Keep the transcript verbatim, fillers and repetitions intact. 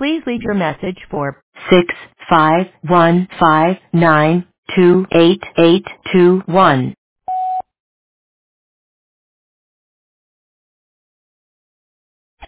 Please leave your message for six five one five nine two eight eight two one.